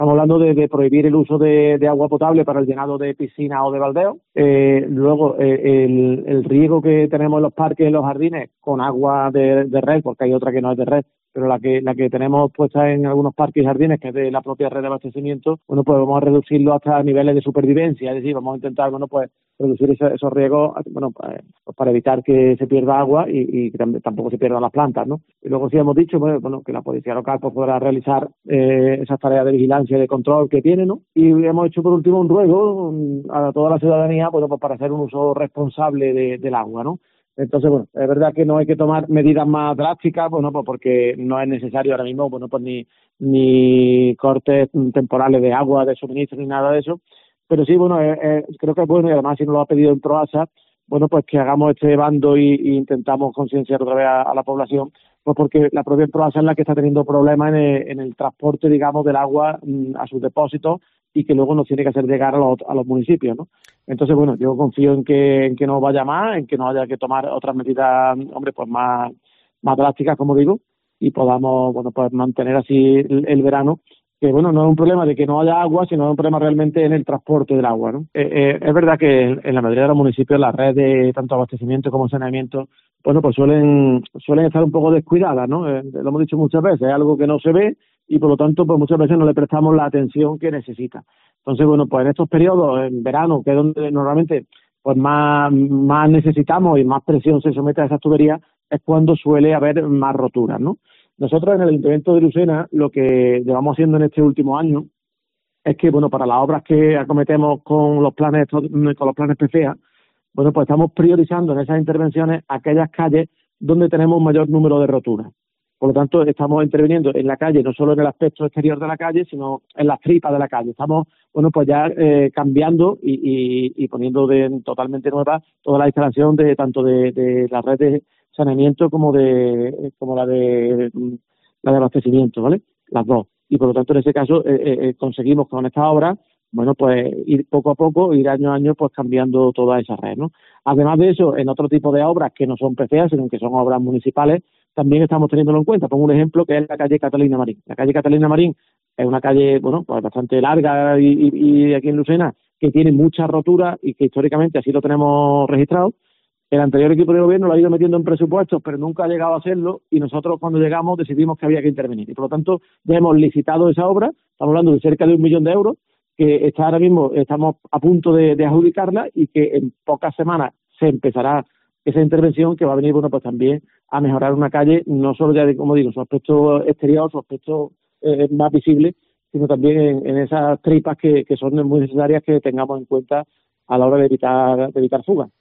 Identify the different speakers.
Speaker 1: Estamos hablando de prohibir el uso de agua potable para el llenado de piscinas o de baldeos. Luego, el riego que tenemos en los parques y en los jardines con agua de red, porque hay otra que no es de red, pero la que tenemos puesta en algunos parques y jardines, que es de la propia red de abastecimiento, bueno, pues vamos a reducirlo hasta niveles de supervivencia, es decir, vamos a intentar, bueno, pues reducir esos riegos, bueno, pues para evitar que se pierda agua y que tampoco se pierdan las plantas, ¿no? Y luego sí hemos dicho, bueno, que la policía local pues podrá realizar esas tareas de vigilancia y de control que tiene, ¿no? Y hemos hecho por último un ruego a toda la ciudadanía, bueno, pues para hacer un uso responsable del agua, ¿no? Entonces, bueno, es verdad que no hay que tomar medidas más drásticas, bueno, pues porque no es necesario ahora mismo, bueno, pues ni cortes temporales de agua, de suministro, ni nada de eso. Pero sí, bueno, creo que es bueno, y además si nos lo ha pedido en Proasa, bueno, pues que hagamos este bando y intentamos concienciar otra vez a la población, pues porque la propia Proasa es la que está teniendo problemas en el transporte, digamos, del agua a sus depósitos y que luego nos tiene que hacer llegar a los municipios, ¿no? Entonces, bueno, yo confío en que no vaya más, en que no haya que tomar otras medidas, hombre, pues más drásticas, como digo, y podamos, bueno, pues mantener así el verano, que bueno, no es un problema de que no haya agua, sino es un problema realmente en el transporte del agua, ¿no? Es verdad que en la mayoría de los municipios las redes de tanto abastecimiento como saneamiento, bueno, pues suelen estar un poco descuidadas, ¿no? Lo hemos dicho muchas veces, es algo que no se ve y por lo tanto, pues muchas veces no le prestamos la atención que necesita. Entonces, bueno, pues en estos periodos, en verano, que es donde normalmente pues más necesitamos y más presión se somete a esas tuberías, es cuando suele haber más roturas, ¿no? Nosotros en el Ayuntamiento de Lucena lo que llevamos haciendo en este último año es que, bueno, para las obras que acometemos con los planes PCEA, bueno, pues estamos priorizando en esas intervenciones aquellas calles donde tenemos un mayor número de roturas. Por lo tanto, estamos interviniendo en la calle, no solo en el aspecto exterior de la calle, sino en las tripas de la calle. Estamos, bueno, pues ya cambiando y poniendo totalmente nueva toda la instalación de tanto de la red de saneamiento como la de abastecimiento, ¿vale? Las dos. Y por lo tanto, en ese caso, conseguimos con esta obra, bueno, pues ir poco a poco, ir año a año, pues cambiando toda esa red, ¿no? Además de eso, en otro tipo de obras que no son PCEA, sino que son obras municipales, también estamos teniéndolo en cuenta. Pongo un ejemplo que es la calle Catalina Marín. La calle Catalina Marín es una calle, bueno, pues bastante larga y aquí en Lucena, que tiene muchas roturas y que históricamente así lo tenemos registrado. El anterior equipo de gobierno lo ha ido metiendo en presupuestos, pero nunca ha llegado a hacerlo y nosotros cuando llegamos decidimos que había que intervenir. Y por lo tanto ya hemos licitado esa obra, estamos hablando de cerca de 1 millón de euros, que está ahora mismo, estamos a punto de adjudicarla y que en pocas semanas se empezará esa intervención que va a venir, bueno, pues también a mejorar una calle, no solo ya de, como digo, su aspecto exterior, su aspecto más visible, sino también en esas tripas que son muy necesarias que tengamos en cuenta a la hora de evitar fugas.